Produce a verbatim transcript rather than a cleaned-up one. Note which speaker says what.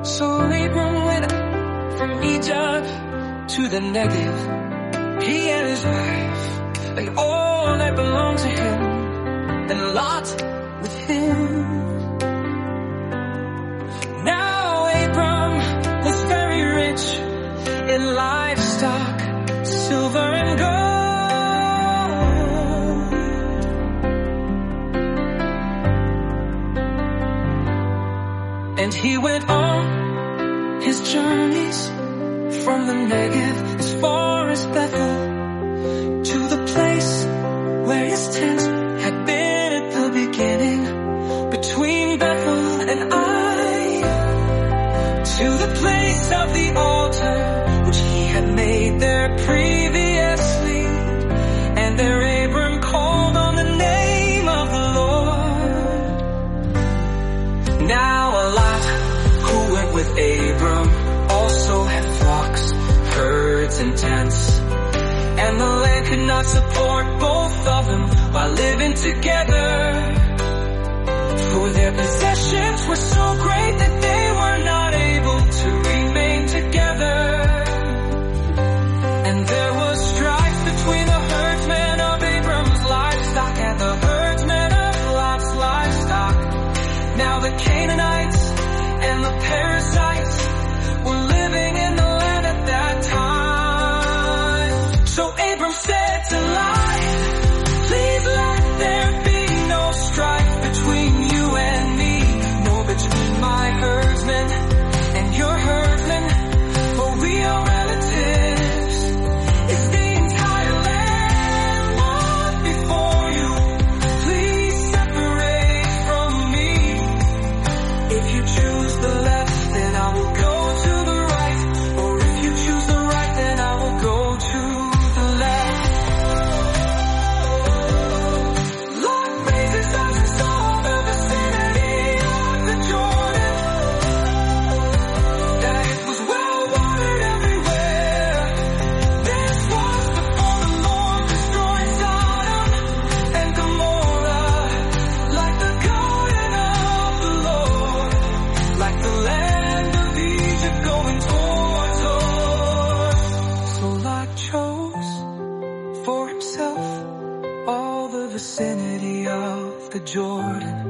Speaker 1: So Abram went from Egypt to the Negev, he and his wife, and all that belonged to him, and Lot with him. Now Abram was very rich in livestock, silver and gold. And he went on his journeys from the Negev as far as Bethel, to the place where his tent had been at the beginning, between Bethel and Ai, to the place of the altar which he had made there previously. And there Abram called on the name of the Lord. Now Lot, who went with Abram, also had flocks, herds, and tents, and the land could not support both of them while living together, for their possessions were so great that they were not able to remain together. And there was strife between the herdsmen of Abram's livestock and the herdsmen of Lot's livestock. Now the Canaanites and the Perizzites were living in the land at that time. So Abram said to Lot, please let there be no strife between you and me, nor between my herdsmen and your herdsmen, for we are relatives. Is the entire land one before you? Please separate from me. If you choose the left, then I will go to the right, or if you choose the right, then I will go to the left. Lot raised his eyes and saw the vicinity of the Jordan, that it was well watered everywhere. This was before the Lord destroyed Sodom and Gomorrah, like the garden of the Lord, like the land of Egypt going towards us. So Lot chose for himself all the vicinity of the Jordan,